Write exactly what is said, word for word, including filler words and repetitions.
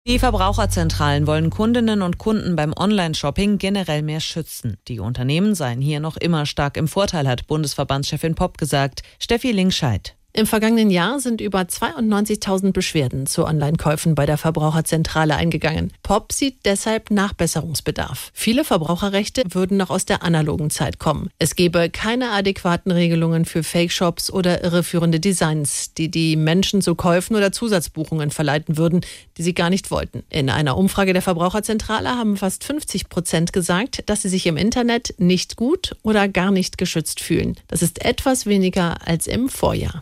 Die Verbraucherzentralen wollen Kundinnen und Kunden beim Online-Shopping generell mehr schützen. Die Unternehmen seien hier noch immer stark im Vorteil, hat Bundesverbandschefin Popp gesagt. Steffi Linkscheid. Im vergangenen Jahr sind über zweiundneunzigtausend Beschwerden zu Online-Käufen bei der Verbraucherzentrale eingegangen. Popp sieht deshalb Nachbesserungsbedarf. Viele Verbraucherrechte würden noch aus der analogen Zeit kommen. Es gebe keine adäquaten Regelungen für Fake-Shops oder irreführende Designs, die die Menschen zu Käufen oder Zusatzbuchungen verleiten würden, die sie gar nicht wollten. In einer Umfrage der Verbraucherzentrale haben fast fünfzig Prozent gesagt, dass sie sich im Internet nicht gut oder gar nicht geschützt fühlen. Das ist etwas weniger als im Vorjahr.